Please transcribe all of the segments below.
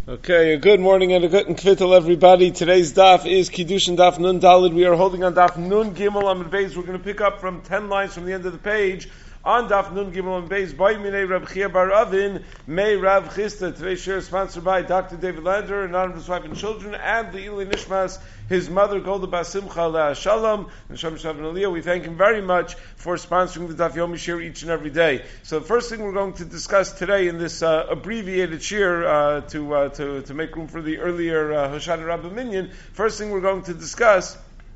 Okay, a good morning and a good kvittel, everybody. Today's daf is Kiddushin Daf Nun Dalid. We are holding on Daf Nun Gimel Amud Beis. We're going to pick up from 10 lines from the end of the page on Daf Nun Gimel Amud Beis. By Minei Rab Chia Bar Avin, May Rav Chista. Today's share is sponsored by Dr. David Lander, an honor of his wife and children, and the Ili Nishmas, his mother Golda Basimcha Shalom, and Shem Shav and Aliyah. We thank him very much for sponsoring the Daf Yomi Shir each and every day. So the first thing we're going to discuss today in this abbreviated shir to make room for the earlier Hoshana Rabbah Minyan, first thing we're going to discuss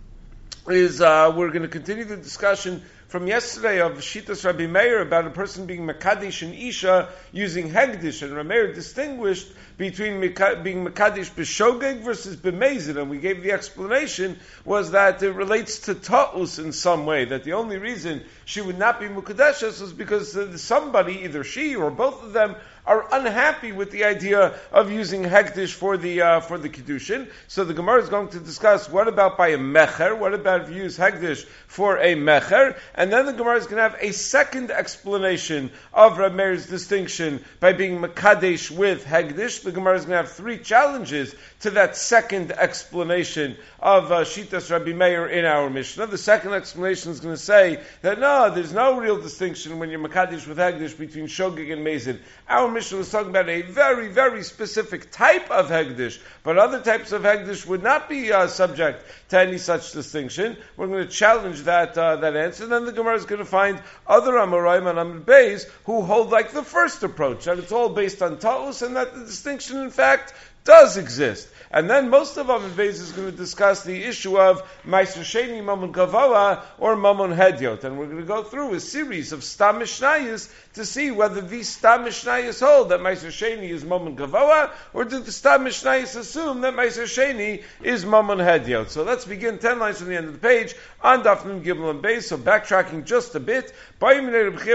is we're going to continue the discussion from yesterday of Shitas Rabbi Meir about a person being Mekadesh and Isha using Hegdish, and Rabbi Meir distinguished between being Mekadesh B'Shogeg versus B'Mezid, and we gave the explanation was that it relates to Ta'us in some way, that the only reason she would not be Mukadeshes was because somebody, either she or both of them, are unhappy with the idea of using Hektish for the Kiddushin. So the Gemara is going to discuss what about by a Mecher, what about if you use Hektish for a Mecher, and then the Gemara is going to have a second explanation of Reb Meir's distinction by being Mekadesh with Hektish. The Gemara is going to have three challenges to that second explanation of Shitas Rabbi Meir in our Mishnah. The second explanation is going to say that no, there's no real distinction when you're Mekadesh with Hektish between Shogeg and Mezid. Our Mishnah was talking about a very, very specific type of Hegdish, but other types of Hegdish would not be subject to any such distinction. We're going to challenge that answer, and then the Gemara is going to find other Amoraim and Amud Beis who hold like the first approach, that it's all based on Ta'us, and that the distinction, in fact, does exist. And then most of Amud Beis is going to discuss the issue of Meiser Sheni Mamon Gavoa or Mamon Hedyot. And we're going to go through a series of Stam Mishnayos to see whether these Stam Mishnayos hold that Meiser Sheni is Mamon Gavoa, or do the Stam Mishnayos assume that Meiser Sheni is Mamon Hedyot. So let's begin 10 lines from the end of the page on Daf Nun Gimel and Beis. So backtracking just a bit. Well, if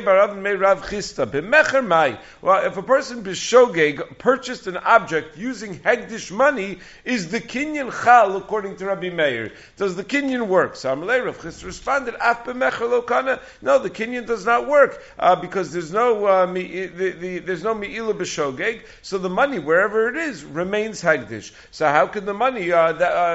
a person b'shogeg purchased an object using Hegdish money, is the kinyan chal according to Rabbi Meir? Does the kinyan work? So Amalei Rav Chista responded, Af b'mecher lo kana. No, the kinyan does not work because there's no me'ila b'shogeg. So the money, wherever it is, remains Hegdish. So how could the money how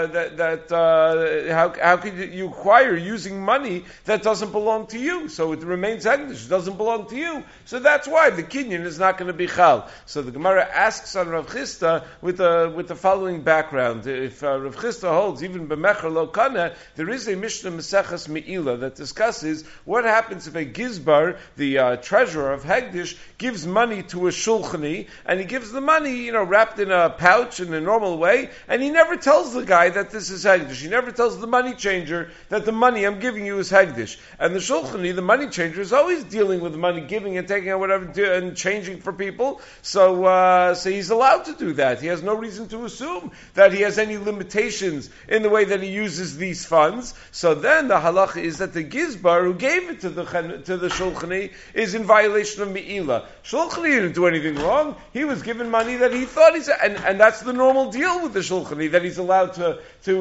could you acquire using money that doesn't belong to you? So it remains Hegdish. It doesn't belong to you. So that's why the kinyan is not going to be chal. So the Gemara asks on Rav Chista with the following background. If Rav Chista holds even b'mecher lo kana, there is a Mishnah Maseches Me'ila that discusses what happens if a gizbar, the treasurer of Hegdish, gives money to a shulchani, and he gives the money, wrapped in a pouch in a normal way, and he never tells the guy that this is Hegdish. He never tells the money changer that the money I'm giving you is Hegdish. And the shulchani, the money changer, is always dealing with the money, giving and taking out whatever, and changing for people. So he's allowed to do that. He has no reason to assume that he has any limitations in the way that he uses these funds. So then the halacha is that the gizbar who gave it to the shulchani is in violation of Me'ila. Shulchani didn't do anything wrong. He was given money that he thought and that's the normal deal with the shulchani, that he's allowed to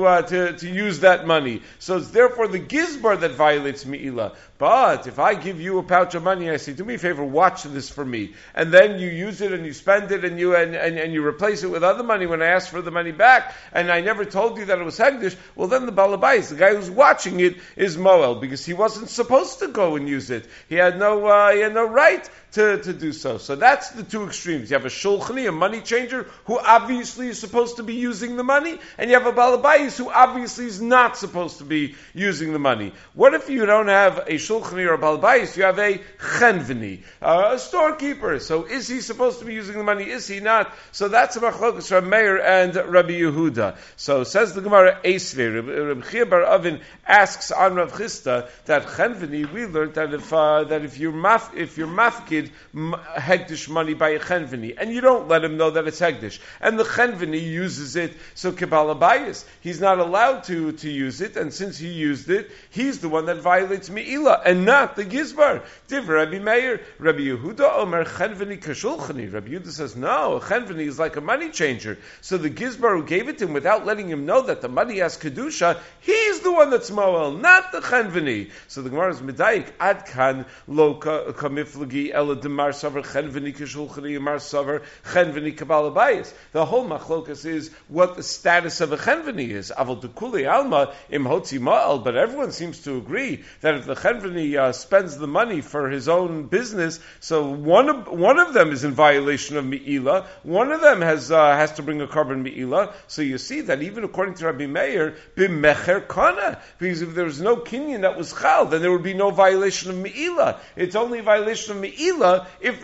use that money. So it's therefore the gizbar that violates Me'ila. But if I give you a pouch of money, I say, do me a favor, watch this for me, and then you use it and you spend it and you replace it with other money when I ask for the money back, and I never told you that it was Hegdish, well then the Balabais, the guy who's watching it, is Moel, because he wasn't supposed to go and use it. He had no right to do so. So that's the two extremes. You have a shulchani, a money changer, who obviously is supposed to be using the money, and you have a balabais who obviously is not supposed to be using the money. What if you don't have a shulchani or a balabais? You have a chenveni, a storekeeper. So is he supposed to be using the money? Is he not? So that's a machlokas Rabbi Meir and Rabbi Yehuda. So says the Gemara, Eisvei, Rabbi Chia bar Avin asks on Rav Chista that chenveni, we learned that if you're mafkid Hegdish money by a chenveni, and you don't let him know that it's Hegdish, and the chenveni uses it, so Kabbalah bias, he's not allowed to use it, and since he used it, he's the one that violates Me'ila. Me'ila, and not the Gizbar. Div Rabbi Meir, Rabbi Yehuda Omer Chenveni Kashulchani. Rabbi Yehuda says, no, Chenveni is like a money changer. So the Gizbar who gave it to him without letting him know that the money has Kedusha, he's the one that's Moel, not the Chenveni. So the Gemara is Medayik, Ad Kan Lo Kamiflagi Ela Demar Savar Chenveni Kashulchani Mar Savar Chenveni Kabbalah Bayis. The whole machlokas is what the status of a Chenveni is. Aval Dekuli Alma Im Hotzi Ma'al, but everyone seems to agree that if the Chenveni spends the money for his own business, so one of them is in violation of Me'ila, one of them has to bring a carbon Me'ila. So you see that even according to Rabbi Meir, B'mecher Kana, because if there was no kinyan that was chal, then there would be no violation of Me'ila. It's only a violation of Me'ila if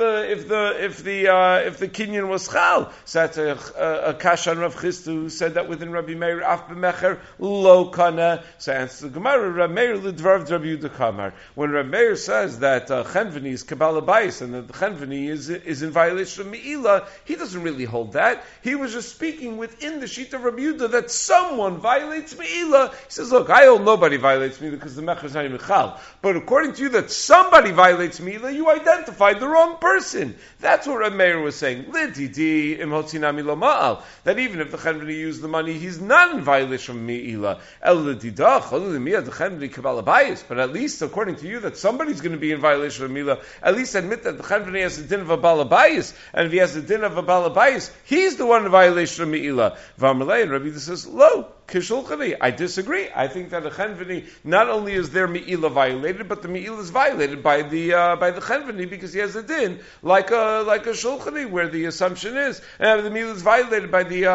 the kinyan was chal. So that's a kashan Rav Chisda who said that within Rabbi Meir, Af B'mecher Lo Kana. So answer the Gemara, Rabbi Meir L'dvar Rabbi Yehuda Kamar. When Rabbi Meir says that Chenveni is Kabbalah Bayis and that the Chenveni is in violation of Me'ila, he doesn't really hold that. He was just speaking within the sheet of Rabbi Yehuda that someone violates Me'ila. He says, look, I hold nobody violates Me'ila because the Mecher is not even chal. But according to you that somebody violates Me'ila, you identified the wrong person. That's what Rabbi Meir was saying. Lididi im hotzinami lo ma'al. That even if the Chenveni used the money, he's not in violation of Me'ila. El lididach, the Chenveni Kabbalah Bayis. But at least according to you that somebody's going to be in violation of Me'ila, at least admit that the Chenveni has a din of a balabayis, and if he has a din of a balabayis, he's the one in violation of Me'ila. V'amalei, and Rabbi Yehuda says, lo, kishulchani. I disagree. I think that the Chenveni, not only is their Me'ila violated, but the Me'ila is violated by the Chenveni because he has a din like a shulchani, where the assumption is, and the Me'ila is violated by the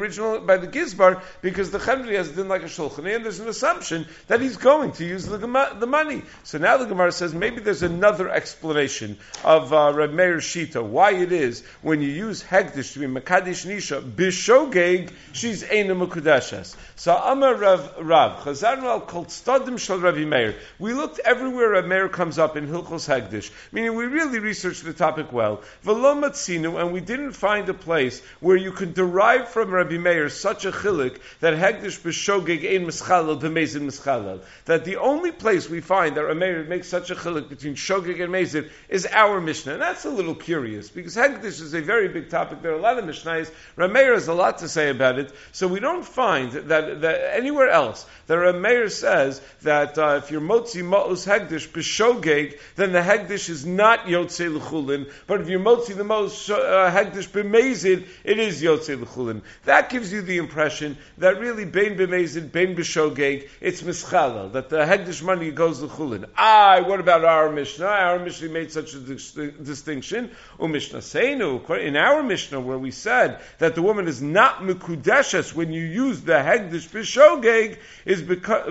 Gizbar because the Chenveni has a din like a shulchani, and there's an assumption that he's going to use the money. So now the Gemara says maybe there's another explanation of Reb Meir's Shita, why it is when you use Hegdish to be Mekadesh Nisha, Bishogeg, she's Eina Mekudeshes. So Amar Rav, Chazarnu al Kol Tzadim Shel Rabbi Meir. We looked everywhere Reb Meir comes up in Hilchos Hegdish, meaning we really researched the topic well. V'lo matzinu, and we didn't find a place where you could derive from Rabbi Meir such a chilik that Hegdish Bishogeg Ein Mischalel B'Mezid Mischalel. That the only place we find that Rabbi Meir makes such a chilik between Shogeg and Mezid is our Mishnah. And that's a little curious, because Hegdish is a very big topic. There are a lot of Mishnahs. Rabbi Meir has a lot to say about it, so we don't find that anywhere else that Rabbi Meir says that if you're Motzi Ma'us Hegdish B'Shogeg, then the Hegdish is not Yotzei L'chulin, but if you're Motzi the most Hegdish B'Mezid, it is Yotzei L'chulin. That gives you the impression that really Bein B'Mezid, Bein B'Shogeg, it's Mischalel, that the Hegdish money goes L'chulin. What about our Mishnah? Our Mishnah made such a distinction. Mishnah Seinu, in our Mishnah, where we said that the woman is not Mekudeshes when you use the Hegdish B'Shogeg, is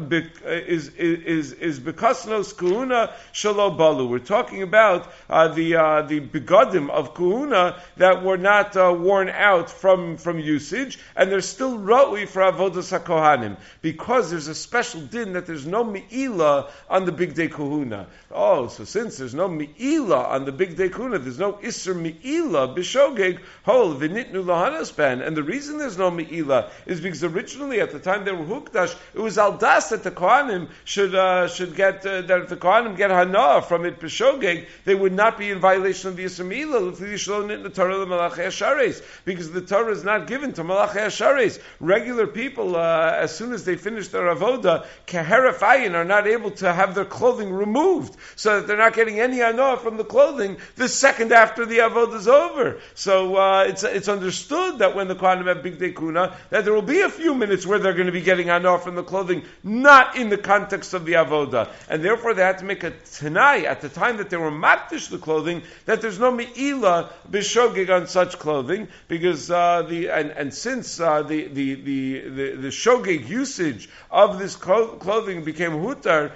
Bekasnos Kahuna Shalo Balu. We're talking about the begadim of Kahuna that were not worn out from usage, and they're still ra'ui for Avodas HaKohanim, because there's a special din that there's no Me'ila on the big day Kahuna. So since there's no Me'ila on the big day Kahuna, there's no Isser Me'ila B'Shogeg, Hol V'nitnu Lahanas Ben, and the reason there's no Me'ila is because originally at the time they were Hukdash, it was al das that the Kohanim should get that if the Kohanim get Hana from it B'Shogeg, they would not be in violation of the Yisra Me'ila the Torah the Malachei Hashares, because the Torah is not given to Malachei Hashares. Regular people, as soon as they finish their avoda, Keheref Ayin, are not able to have their clothing removed, so that they're not getting any Hana from the clothing the second after the avoda is over. So it's understood that when the Kohanim have Big Day Kuna, that there will be a few minutes where they're going to be getting Hana from the clothing, not in the context of the avoda, and therefore they had to make a Tanai at the time that they were makdish the clothing, that there's no Me'ila B'Shogeg on such clothing, because since the Shogeg usage of this clothing became hutar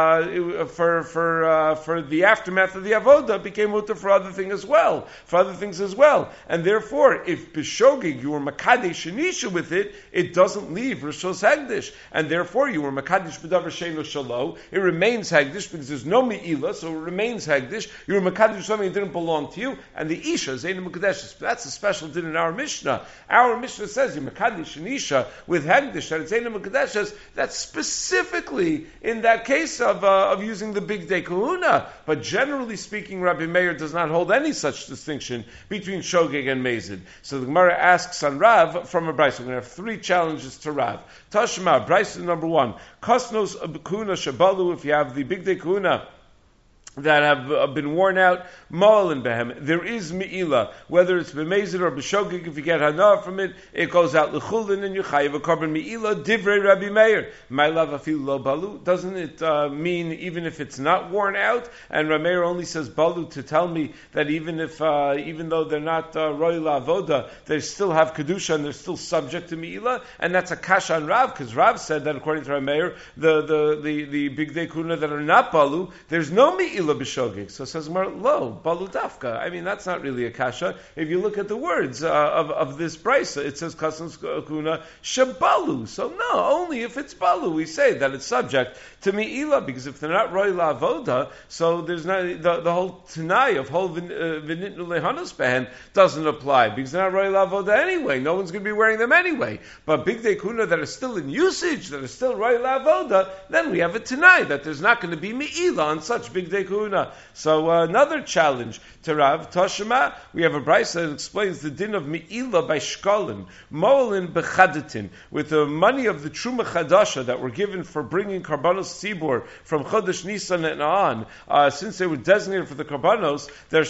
for the aftermath of the avoda, became hutar for other things as well. And therefore, if B'Shogeg you were Makadesh Shanisha with it, it doesn't don't leave Rishos Hegdish, and therefore you were Makadish B'davar Sheinu Shalo, it remains Hegdish because there's no Me'ila, so it remains Hegdish. You were Makadish something that didn't belong to you, and the Isha, Zayin Mukadeshes. That's a special din in our Mishnah. Our Mishnah says you Makadish and Isha with Hegdish, that it's Zayin Mukadeshes. That's specifically in that case of using the big day kahuna. But generally speaking, Rabbi Meir does not hold any such distinction between Shogeg and Mezid. So the Gemara asks on Rav from a Brisa. We're going to have three challenges to Rav. Tashma, Brisa number 1. Kosnos kahuna shabalu, if you have the big day kahuna that have been worn out, Ma'al and Behem. There is Me'ila, whether it's B'mezid or B'shogig, if you get Hana from it, it goes out L'chulin and you chayiv a carbon Me'ila, Divrei Rabbi Meir. Ma'lav afil lo balu. Doesn't it mean even if it's not worn out? And Rabbi Meir only says balu to tell me that even though they're not Roy La'avoda, they still have Kedusha and they're still subject to Me'ila. And that's a kasha on Rav, because Rav said that according to Rabbi Meir, the big day kuna that are not balu, there's no Me'ila b'shogig. So it says lo balu dafka. I mean, that's not really a kasha. If you look at the words of this brisa, it says kasnos kuna shabalu. So no, only if it's balu we say that it's subject to me'ila, because if they're not roy la'avoda, so there's not the whole tanai of whole v'nitnu lehanos behen doesn't apply, because they're not roy la'avoda anyway. No one's going to be wearing them anyway. But big day kuna that are still in usage, that are still roy la'avoda, then we have a tanai that there's not going to be me'ila on such big day kuna. So another challenge to Rav Toshima, we have a brisa that explains the din of me'ila by shkolim, mo'elin bechadatin, with the money of the truma chadasha that were given for bringing karbanos tzibur from Chodesh Nisan and on. Since they were designated for the karbanos, there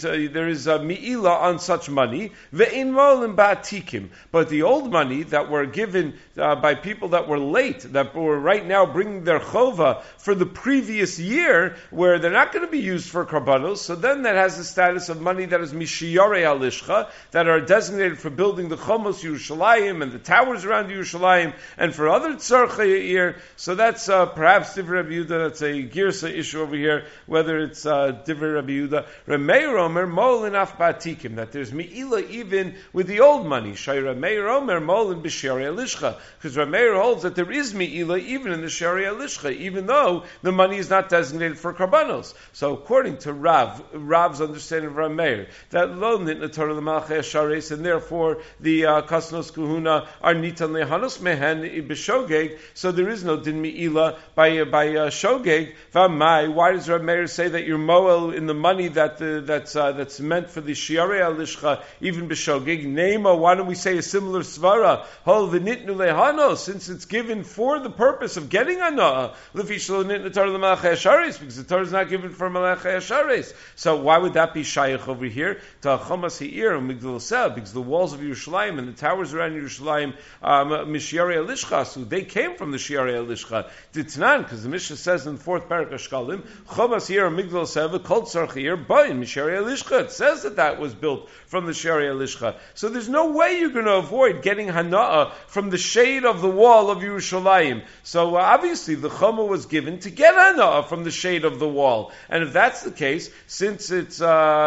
is me'ila on such money. Ve'in mo'elin ba'atikim, but the old money that were given by people that were late, that were right now bringing their chova for the previous year, where they're not going to be used for karbanos, so then that has the status of money that is mishiyare alishcha, that are designated for building the chomos Yerushalayim and the towers around Yerushalayim, and for other tzarchei year. So that's perhaps Divrei Rabbi Yehuda. That's a girsa issue over here, whether it's Divrei Rabbi Yehuda. Rameir Omer molin af ba'atikim, that there's me'ila even with the old money. Shayra Meir Omer molin b'shiyare alishcha, because Rameir holds that there is me'ila even in the shiyare alishcha, even though the money is not designated for karbanos. So according to Rav's understanding of Rameir, that lo nitna Torah l'malchei hashares, and therefore the kasnos kuhuna are nitan lehanos mehen b'shogeg, so there is no din me'ila by shogeg. V'amai, why does Rameir say that you're moel in the money that's meant for the shiarei alishcha even b'shogeg? Nema, why don't we say a similar svara? Hol v'nitnu lehanos, since it's given for the purpose of getting anah. L'fish lo nitna Torah l'malchei hashares, because the Torah is not given for malachei hashares. So why would that be shaykh over here to Chomas Ha'ir and Migdal Seh? Because the walls of Yerushalayim and the towers around Yerushalayim, Mishiarei Alishcha, so they came from the Shiarei Alishcha. Ditnan, because the Mishnah says in the 4th parak of Shkalim, Chomas Ha'ir and Migdal Seh, Kol Tzarch Ha'ir, Bayin Mishiarei Alishcha. It says that was built from the Shiarei Alishcha. So there's no way you're going to avoid getting Hana'ah from the shade of the wall of Yerushalayim. So obviously the Choma was given to get Hana'ah from the shade of the wall. And if that's the case, since it's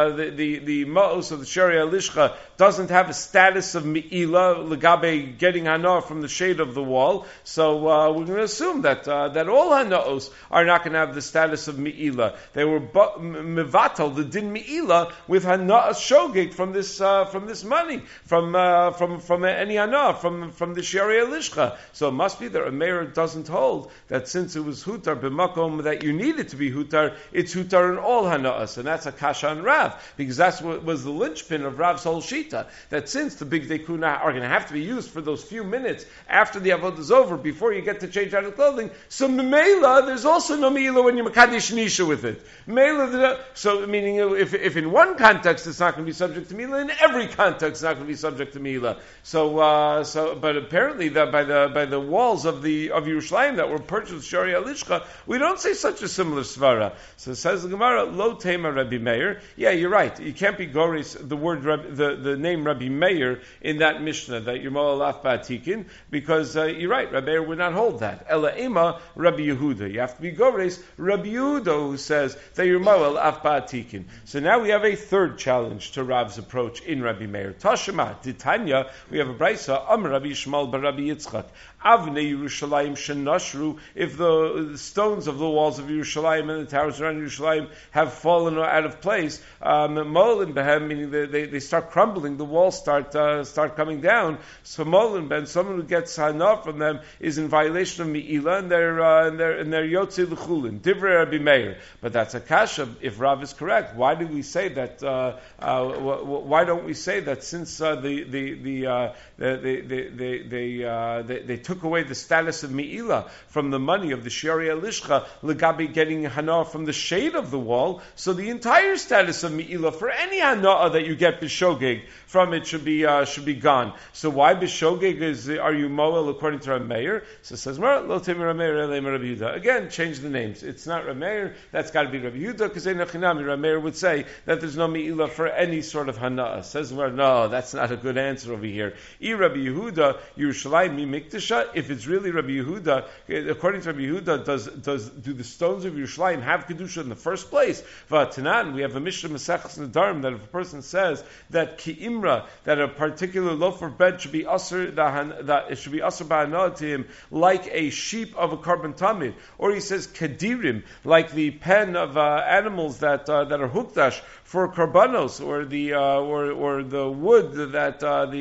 the ma'os of the Sharia Lishcha doesn't have a status of me'ila legabe getting hana'ah from the shade of the wall, so we're going to assume that all hana'os are not going to have the status of me'ila. They were mevatal the din me'ila with hana'ah shogeg from this money from any hana'ah from the Sharia Lishcha. So it must be that a mayor doesn't hold that since it was hutar b'makom that you needed to be hutar, it's hutar in all hana'as, and that's a kasha on Rav, because that's what was the linchpin of Rav's whole shita, that since the big day kuna are going to have to be used for those few minutes after the avodah is over, before you get to change out of clothing, so meila, there's also no meila when you're makadesh nisha with it. Meila, so meaning if in one context it's not going to be subject to meila, in every context it's not going to be subject to meila. But apparently by the walls of Yerushalayim that were purchased with Sharia Lishcha, we don't say such a similar svara. So it says the Gemara, Lo Tema Rabbi Meir. Yeah, you're right. You can't be goris the word the name Rabbi Meir in that Mishnah that you're moel af ba'atikin, because you're right. Rabbi Meir would not hold that. Ela ema Rabbi Yehuda. You have to be goris Rabbi Yehuda, who says that you're moel af ba'atikin. So now we have a third challenge to Rav's approach in Rabbi Meir. Tashema Titanya. We have a brisa. Rabbi Yishmael bar Rabbi Yitzchak. Avnei Yerushalayim shenashru. If the stones of the walls of Yerushalayim and the towers around Yerushalayim have fallen out of place, molin behem, meaning they start crumbling, the walls start coming down. So molin ben, someone who gets hana from them is in violation of Me'ilah, and they're yotze l'chulin. Divrei Rabbi Meir. But that's a kasha. If Rav is correct, why do we say that? Why don't we say that since they took away the status of Me'ilah from the money of the Shari Alishcha, Legabi getting hana from the shade of the wall, so the entire status of Me'ilah for any hana that you get b'shogeg from it should be gone. So why b'shogeg are you moel according to Rameir? So it says Lo Tim Rameir Rabbi Yehuda. Again, change the names. It's not Rameir. That's got to be Rabbi Yehuda, because Rameir would say that there's no Me'ilah for any sort of hana. Says no, that's not a good answer over here. Rabbi Yehuda Yerushalayim mi mikdasha. If it's really Rabbi Yehuda, according to Rabbi Yehuda, do the stones of Yerushalayim have kedusha in the first place? V'atanan, we have a Mishnah Maseches Nedarim that if a person says that ki imra, that a particular loaf of bread should be aser, that it should be aser ba'ana to him, like a sheep of a korban tamid, or he says kadirim, like the pen of animals that are hukdash for korbanos, or the wood that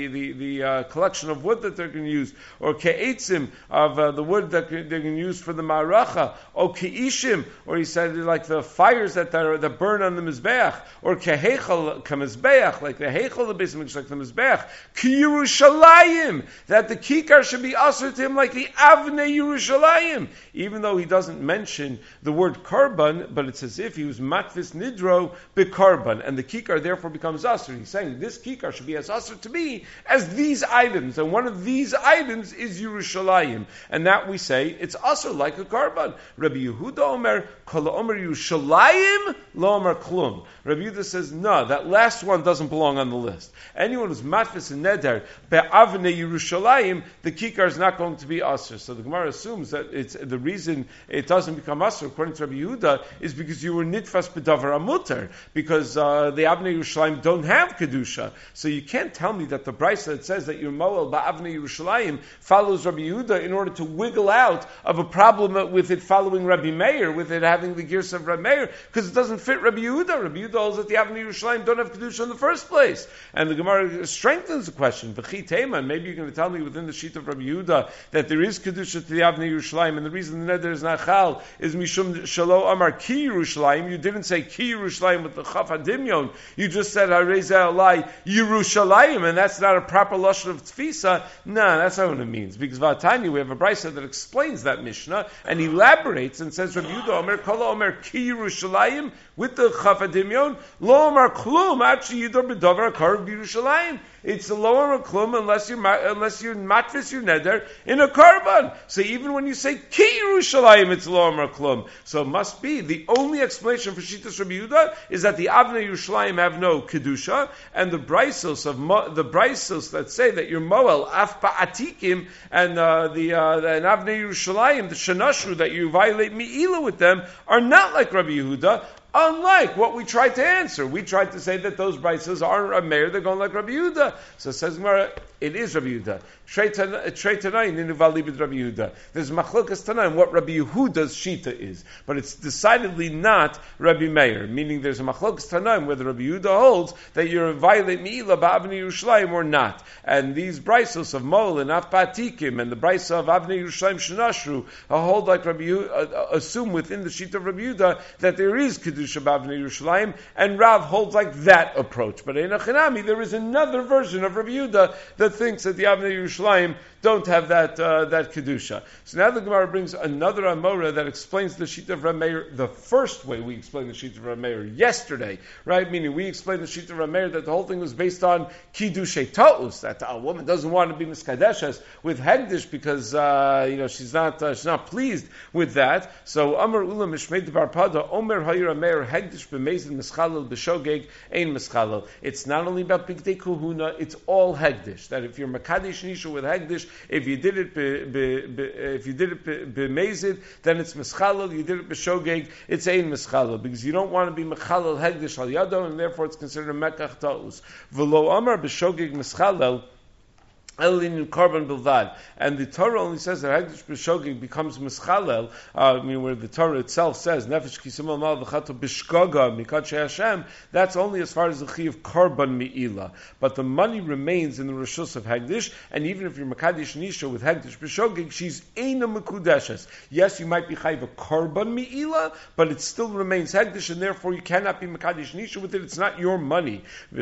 the collection of wood that they're going to use, or ke'etzim of the wood that they're going to use for the ma'aracha, or ke'ishim, or he said like the fires that burn on the mizbeach, or kehechal kamizbeach, like the hechal the Beis Hamikdash, like the mizbeach, k'Yerushalayim, that the kikar should be aser to him like the avnei Yerushalayim, even though he doesn't mention the word korban, but it's as if he was matvis nidro bekorban, and the kikar therefore becomes aser. He's saying this kikar should be as aser to me as these items, and one of these items is Yerushalayim, and that we say it's aser like a korban. Rabbi Yehuda Omer Kol Omer Yerushalayim Lo Omer Klum. Rabbi Yehuda says no, that last one doesn't belong on the list. Anyone who's matfis and neder be'avnei Yerushalayim, the kikar is not going to be aser. So the Gemara assumes that it's the reason it doesn't become aser according to Rabbi Yehuda is because you were nitfas b'davar amuter, because the avnei Yerushalayim don't have kedusha. So you can't tell me that the brisa that says that you're moel ba'avnei Yerushalayim follows Rabbi Yehuda in order to wiggle out of a problem with it following Rabbi Meir, with it having the gears of Rabbi Meir, because it doesn't fit Rabbi Yehuda. Rabbi Yehuda holds that the avnei Yerushalayim don't have kedusha in the first place, and the Gemara strengthens the question. V'chi Teiman, maybe you're going to tell me within the sheet of Rabbi Yehuda that there is kedusha to the avnei Yerushalayim, and the reason the neder is not chal is mishum shalo amar ki Yerushalayim. You didn't say ki Yerushalayim with the chaf hadimyon. You just said hareza alai Yerushalayim, and that's not a proper lashon of tfisa. No, that's not what it means. Because Vatanya, we have a brisa that explains that Mishnah and elaborates and says Rabbi Yehuda Omer Kol Omer Ki Yerushalayim with the Chaf HaDimyon Lo Omer Klum Actually Yidor B'Davar Karv Yerushalayim. It's the Lo Omer Klum unless you're matfis your neder in a korban. So even when you say Ki Yerushalayim, it's Lo Omer Klum. So it must be the only explanation for Shitas Rabbi Yehuda is that the avnei Yerushalayim have no kedusha, and the brisos that say that you're moel af ba'atikim, and the avnei Yerushalayim, the shenashru, that you violate Me'ilah with them, are not like Rabbi Yehuda. Unlike what we tried to answer. We tried to say that those brisos aren't Rameir, they're going like Rabbi Yehuda. So it says Gemara, it is Rabbi Yehuda. Trei Tanaim Ninuvali b'd Rabbi Yehuda. There's machlokas Tanaim what Rabbi Yehuda's shita is, but it's decidedly not Rabbi Meir. Meaning there's a machlokas Tanaim whether Rabbi Yehuda holds that you're violate Me'ilah ba'avnei Yerushalayim or not. And these brisos of Mol and Afbatikim and the brisa of Avnei Yerushalayim Shenashru hold like Rabbi Yehuda, assume within the shita of Rabbi Yehuda that there is kedusha b'avnei Yerushalayim, and Rav holds like that approach. But in Achinami there is another version of Rabbi Yehuda that that thinks that the Avnei Yerushalayim don't have that kedusha. So now the Gemara brings another Amora that explains the sheet of Rameir the first way we explained the sheet of Rameir yesterday, right? Meaning we explained the sheet of Rameir that the whole thing was based on kiddushay ta'us, that a woman doesn't want to be miskadeshes with hegdish because she's not pleased with that. So Amar Ula Mishmeid Bar Pada Omer Hayir Rameir hegdish b'meizid mischalel b'shogeg ein mischalel. It's not only about bigdei kuhuna; it's all hegdish. That if you're makadesh nisha with hegdish, if you did it b'mezid, then it's mischalel. You did it b'shogeg, it's ein mischalel, because you don't want to be mechalel hegdish al yado, and therefore it's considered a mekach ta'us. V'lo amar b'shogeg mischalel. Korban bilvad, and the Torah only says that hegdish b'shogeg becomes mischalel. Where the Torah itself says nefesh kisimol mal v'chato b'shgoga mikadshei Hashem. That's only as far as the chi of korban mi'ila. But the money remains in the reshus of hegdish, and even if you're makadesh nisha with hegdish b'shogeg, she's eina mekudeshes. Yes, you might be chayiv a korban mi'ila, but it still remains hegdish, and therefore you cannot be makadesh nisha with it. It's not your money. So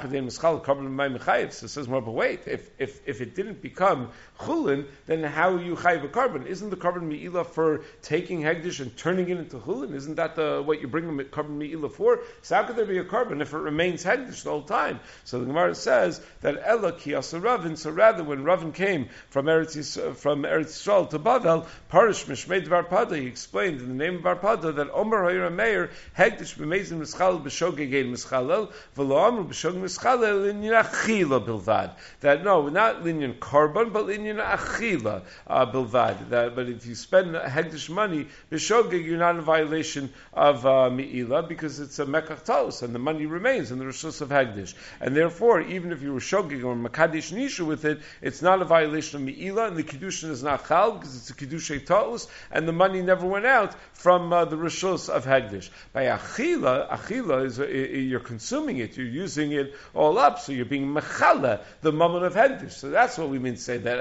it says more, but wait, if it didn't become chulin, then how are you chayiv a carbon? Isn't the carbon mi'ila for taking hegdish and turning it into chulin? Isn't that what you bring the carbon mi'ila for? So how could there be a carbon if it remains hegdish the whole time? So the Gemara says that Ella ki asa Ravin. So rather, when Ravin came from Eretz Yisrael to Bavel, Parish Mishmei Dvar Pada, he explained in the name of Bar Pada that Omer Hayir Meir hegdish b'meizin mischalel b'shogeg ein mischalel v'lo amru b'shogeg mischalel linyan achila bilvad. That no, not linyan carbon, but linyan achila bilvad. But if you spend hegdish money b'shogeg, you're not in violation of mi'ila, because it's a mekach taos, and the money remains in the reshus of hegdish. And therefore, even if you were shogeg or makadesh nisha with it, it's not a violation of mi'ila, and the kiddushin is not chal, because it's a kiddushay taos, and the money never went out from the reshus of hegdish. By achila is you're consuming it, you're using it all up, so you're being mechala the moment of hegdish. So that's what we mean to say that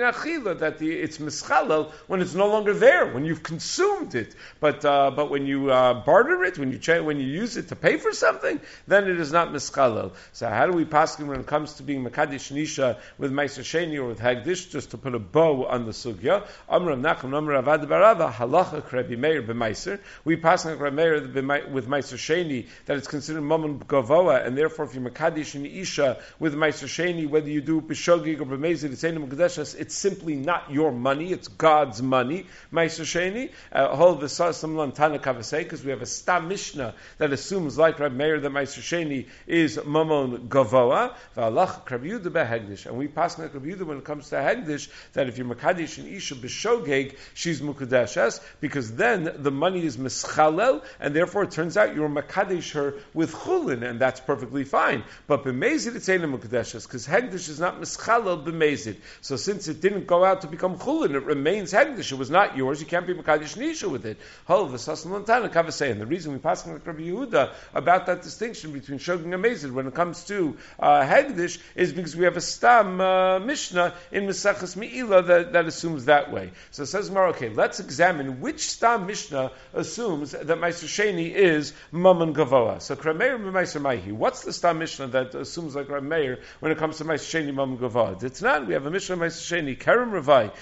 it's mischalel when it's no longer there, when you've consumed it. But when you barter it, when you use it to pay for something, then it is not mischalel. So how do we paskin when it comes to being mekadesh nisha with meiser sheni or with hagdish? Just to put a bow on the sugya. Amrav Nachum Amrav Avad Barava halacha Rabbi Meir b'meiser. We paskin Rabbi Meir with meiser sheni that it's considered mamon gavoa, and therefore if you're mekadesh in isha with meiser sheni, whether you do b'shogig or b'mezid, it's simply not your money, it's God's money. Meiser sheni, whole v'sasam lantana kavasei, because we have a stam mishnah that assumes, like Rabbi Meir, that meiser sheni is mamon gavoa. V'alach Rabbi Yehuda behegdish, and we pass like Rabbi Yehuda when it comes to hegdish that if you're mekadesh in isha b'shogeg, she's mukadeshes, because then the money is mischalel, and therefore it turns out you're mekadesh her with chulin, and that's perfectly fine. But b'mezid it's ain't mukadeshes, because hegdish is not mischalel b'mezid. So since it didn't go out to become chulin, it remains hegdish. It was not yours. You can't be mekadesh nisha with it. And the reason we pass like Rabbi Yehuda about that distinction between shogeg and mezid when it comes to hegdish is because we have a stam mishnah in Maseches Me'ila that assumes that way. So it says, okay, let's examine which stam mishnah assumes that meiser sheni is mamon gavoa. So Krameir b'meiser maihi. What's the stam mishnah that assumes like Krameir when it comes to meiser sheni mamon gavoa? It's not. We have a mishnah meiser sheni kerem revai.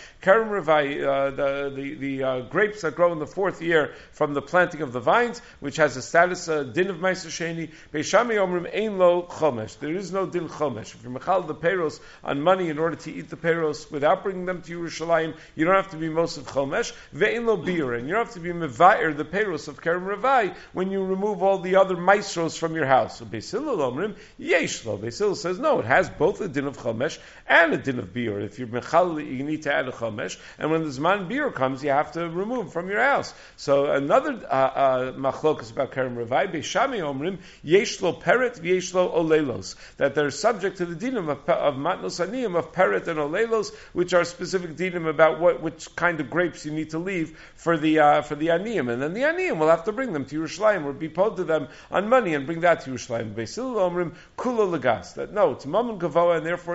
The grapes that grow in the fourth year from the planting of the vines, which has a status din of meiser sheni. Beishami omrim ein lo chomesh. There is no din chomesh. If you're mechal the peros on money in order to eat the peros without bringing them to Yerushalayim, you don't have to be most of chomesh. Ve'in lo bir, and you don't have to be mevair the peros of kerem revai when you remove all the other maestros from your house. So Beis Hillel omrim yesh lo. Beis Hillel says no, it has both a din of chomesh and a din of bir. If you're mechal, you need to add a chomesh, and when the zman bir comes, you have to remove from your house. So another machlokas about kerem revai. Beishami omrim yesh lo peret v'yesh lo olelos, that they're subject to the dinim of matnos aniyim, of peret and olelos, which are specific dinim about which kind of grapes you need to leave for the aniyim, and then the aniyim will have to bring them to Yerushalayim or be paid to them on money and bring that to Yerushalayim. Beis Hillel omrim kulo legas, that no, it's mamon gavoa, and therefore you can't leave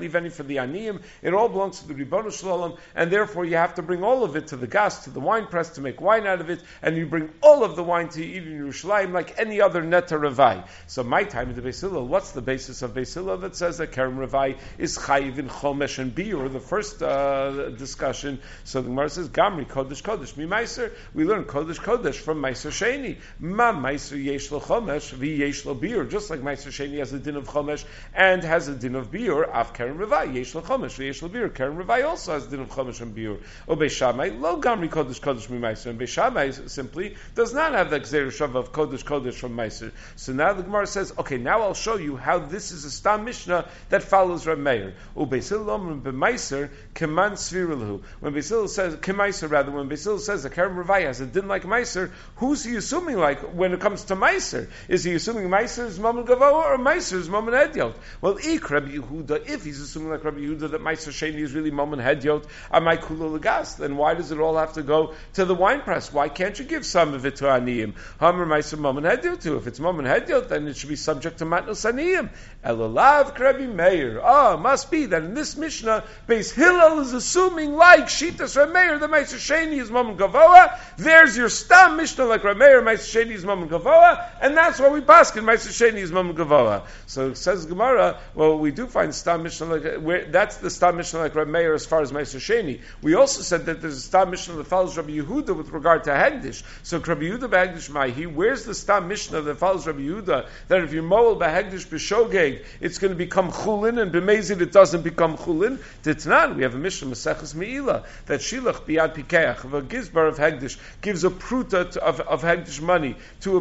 leave any for the aniyim. It all belongs to the Ribbonu Shel Olam, and therefore you have to bring all of it to the gas, to the wine press, to make wine out of it, and you bring all of the wine to eat in Yerushalayim like any other neta revai. So my time in the Beis Hillel, what's the basis of Beis Hillel that says that Kerem Revai is chayiv in chomesh and biur? The first discussion. So the Gemara says Gamri Kodesh Kodesh Mi Meiser. We learn Kodesh Kodesh from Meiser Sheni. Ma Meiser yesh lo chomesh vi yesh lo biur. Just like Meiser Sheni has a din of chomesh and has a din of biur, af Kerem Revai yesh lo chomesh vi yesh lo biur. Kerem Revai also has a din of chomesh and biur. O Beis Shammai lo Gamri Kodesh Kodesh Mi Meiser. And Beis Shammai simply does not have the Gzeir Shav of Kodesh Kodesh from Meiser. So now the Gemara says, okay, now I'll show you how this is a Stam Mishnah that follows Reb Meir. Beis Hillel omrim b'Meiser keman svirulhu. When Beis Hillel says k'Meiser, rather, when Beis Hillel says that Kerem Revai has a din like Meiser, who's he assuming like when it comes to Meiser? Is he assuming Meiser is Mammon Gavoa or Meiser is Mammon Hedyot? Well, Ik Rabbi Yehuda, if he's assuming like Rabbi Yehuda that Meiser Sheni is really Mammon Hedyot, Amai Kula Lagas, then why does it all have to go to the wine press? Why can't you give some of it to Aniyim? Hamar Meiser Mammon Hedyot too. If it's Mammon Hedyot, then it should be subject to Matnos Aniyim. Elalav Rabbi Meir. Must be that in this Mishnah, Beis Hillel is assuming like Shitas Reb Meir, the Meiser Sheni is Mammon Gavoa. There's your Stam Mishnah like Reb Meir, Meiser Sheni is Mammon Gavoa, and that's why we paskin Meiser Sheni is Mammon Gavoa. So it says Gemara, well, we do find Stam Mishnah like that's the Stam Mishnah like Reb Meir as far as Meiser Sheni. We also said that there's a Stam Mishnah that follows Rabbi Yehuda with regard to Hegdish. So Rabbi Yehuda b'Hegdish Maihi, where's the Stam Mishnah that follows Rabbi Yehuda that if you moel b'Hegdish b'Shogeg, it's going to become chulin, and b'Mezid it doesn't become chulin? Titnan, we have a Mishnah Maseches Meila that Shilach biad Pikeach, of a Gizbar of Hegdish, gives a pruta of Hegdish money to a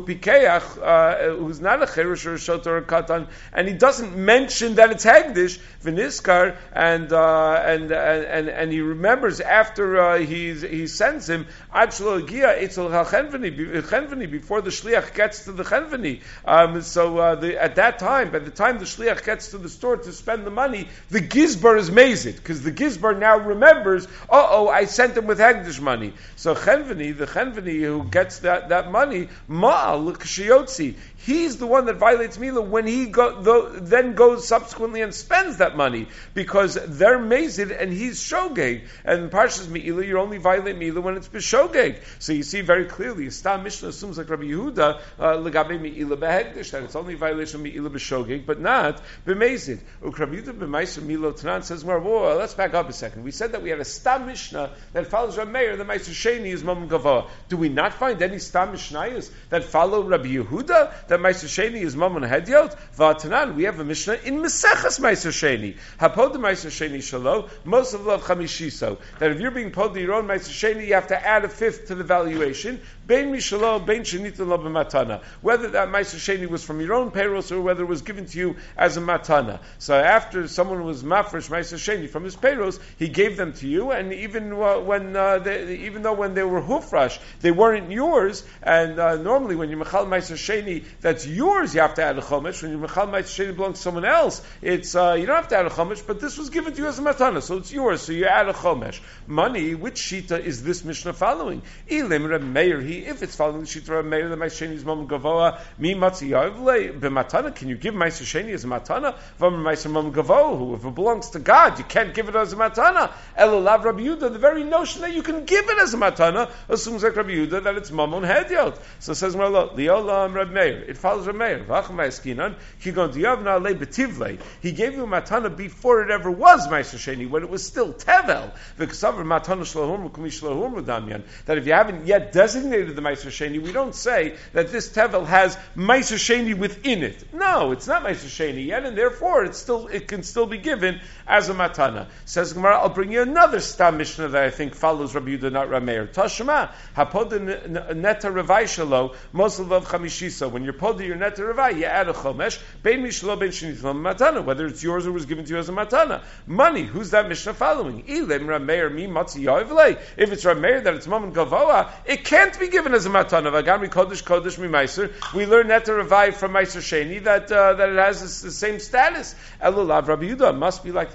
Pikeach who's not a Cheresh or a Shot or a Katan, and he doesn't mention that it's Hegdish, V'niskar, and he remembers after he sends him Ad Shelo Hagia Eitzel HaChenveni before the Shliach gets to the Chenveni. At that time, by the time the Shliach gets to the store to spend the money, the Gizbar is mazed, because the Gizbar now remembers, I sent him with Hegdish money. So the Chenveni who gets that money, Ma'al Kshiyotzi, he's the one that violates Mila when he then goes subsequently and spends that money, because they're mazed and he's Shogeg. And in Parshas Me'ila, you only violate Mila when it's B'Shogeg. So you see very clearly, Stam Mishnah assumes like Rabbi Yehuda, L'gabe Me'ila B'Hegdish, that it's only violation of Me'ila B'Shogeg, but not B'Mezid. Rabbi Yehuda B'Meiser Milo Tanan says, well, let's back up a second. We said that we had a Stam Mishnah that follows Rabbi Meir, the Meiser Sheni is Mammon Gavoa. Do we not find any Stam Mishnayos that follow Rabbi Yehuda, that Meiser Sheni is Mammon Hedyot? V'atanan, we have a Mishnah in Meseches Meiser Sheni. Hapod the Meiser Sheni Shalo, most of love Chamishiso. That if you're being pulled to your own Meiser Sheni, you have to add a fifth to the valuation. Bein Mishalo, Bein Shenita Lo B'Matana. Whether that Meiser Sheni was from your own payrolls or whether it was given to you as a matana. So after someone was mafresh Meiser Sheni from his payrolls, he gave them to you, and even though when they were hufrash, they weren't yours. And normally, when you mechal Meiser Sheni that's yours, you have to add a chomesh. When you mechal Meiser Sheni belongs to someone else, it's you don't have to add a chomesh. But this was given to you as a matana, so it's yours. So you add a chomesh. Money. Which shita is this Mishnah following? Ilim Reb Meir. If it's following the shita Reb Meir, the Meiser Sheni is Mammon Gavoa. Mi matzi yavle b'matana. Can you give Meiser Sheni as a matana? V'am Meiser Mammon Gavoa. If it belongs to God, you can't give it as a matana. Elolav Rabbi Yehuda. The very notion that you can give it as a matana assumes like Rabbi Yehuda that it's Mammon Hedyot. So it says Liolam Reb Meir. It follows Reb Meir. V'achmaiskinan kigon diyavna le betivle. He gave you a matana before it ever was Meiser Sheni, when it was still tevel. V'ksaver matana shlahum kumi shlahum damyan. That if you haven't yet designated the Meiser Sheni, we don't say that this tevel has Meiser Sheni within it. No, it's not Meiser Sheni yet, and therefore it can still be given as a matana. Says Gemara, I'll bring you another Stam Mishnah that I think follows Rabbi Yehuda, not Reb Meir. Tashma hapod neta revai shalo mosel vav chamishiso. When you're pod your neta revai, you add a chomesh. Bein mishlo bein shenitlam matana. Whether it's yours or was given to you as a matana. Money. Who's that Mishnah following? Ilim Reb Meir mi matzi yavle. If it's Reb Meir that it's Mammon Gavoa, it can't be given as a matana. V'agam kodesh mi meiser. We learn neta revai from Meiser Sheni that it has the same status. Elulav Rabbi Yehuda must be like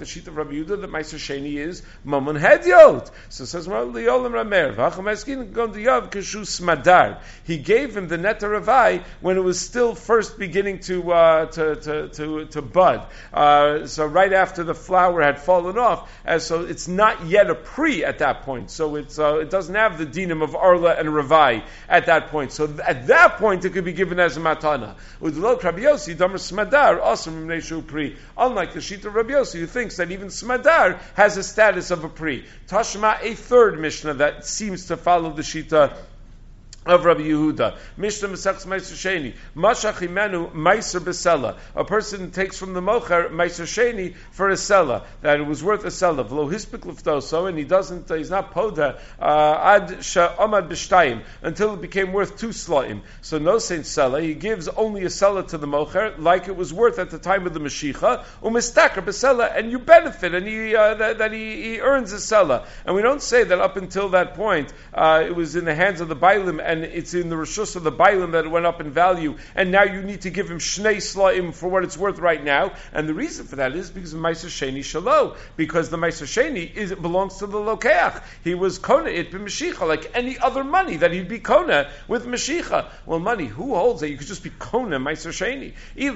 the sheet of Rabbi Yehuda that Meiser Sheni is Mammon Hedyot. So it says Liolim Rameir V'Acham Gond Yav Kashu Smadar. He gave him the Neta Ravai when it was still first beginning to bud. So right after the flower had fallen off, so it's not yet a pre at that point. So it doesn't have the dinim of Arla and Ravai at that point. So at that point it could be given as a matana. Udlok Rabbi Yossi Damar Smadar Asam Mimneshu Pri. Unlike the sheet of Rabbi Yossi, who thinks that even Smadar has a status of a pre. Tashma, a third Mishnah that seems to follow the shita of Rabbi Yehuda. Mishnah Masechus Meiser Sheni. Mashach Imenu Meiser Besela. A person takes from the Mocher Meiser Sheni for a Sela, that it was worth a Sela. V'lo hispik liftoso, and he's not poda ad she'amad b'shtayim, until it became worth 2 slaim. So no saint Sela, he gives only a Sela to the Mocher, like it was worth at the time of the Mashiach, u'mistaker b'Sela, and you benefit, and he earns a Sela. And we don't say that up until that point, it was in the hands of the Bailim, and it's in the Rishus of the Bailim that it went up in value, and now you need to give him Shnei Slaim for what it's worth right now. And the reason for that is because of Meiser Sheni Shalo, because the Meiser Sheni belongs to the Lokeach. He was Kona it b'Mashicha, like any other money that he'd be Kona with Mashicha. Well, money, who holds that? You could just be Kona Meiser Sheni.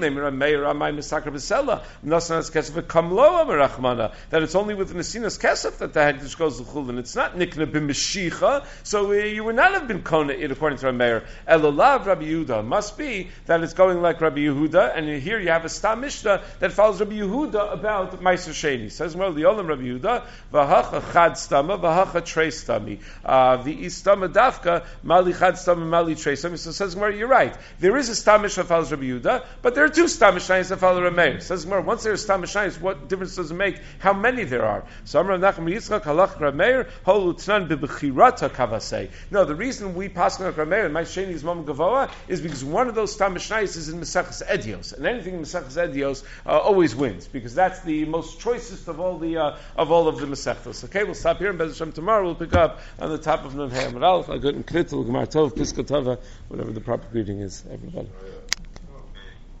That it's only with Nesinas Kesef that the Hagdish goes to Chulin. It's not Nikna b'Mashicha, so you would not have been Kona it according to Rameir. Elolav Rabbi Yehuda must be that it's going like Rabbi Yehuda, and here you have a Stam Mishnah that follows Rabbi Yehuda about Meiser Sheni. Says well, the Olam Rabbi Yehuda v'hacha chad stama v'hacha trei stami v'istama dafka mali chad stama mali trei stami. So says Gemara, you're right. There is a Stam Mishnah that follows Rabbi Yehuda, but there are 2 Stam Mishnahs that follow Rameir. Says Gemara, once there are Stam Mishnahs, what difference does it make how many there are? So Amar Nachman Yitzchak halach Rameir holu tnan b'bechirata kavasei. No, the reason we pass on Rameir and Meiser Sheni is Mom Gavoa is because one of those Stam Mishnayos is in Mesechus Edios, and anything in Mesechus Edios always wins, because that's the most choicest of all of the Mesechus. Okay, we'll stop here, and Bez Hashem tomorrow we'll pick up on the top of Nun Hey Amar Aleph, Agut and Klittel, Gemar Tov, Piska Tova, whatever the proper greeting is, everybody.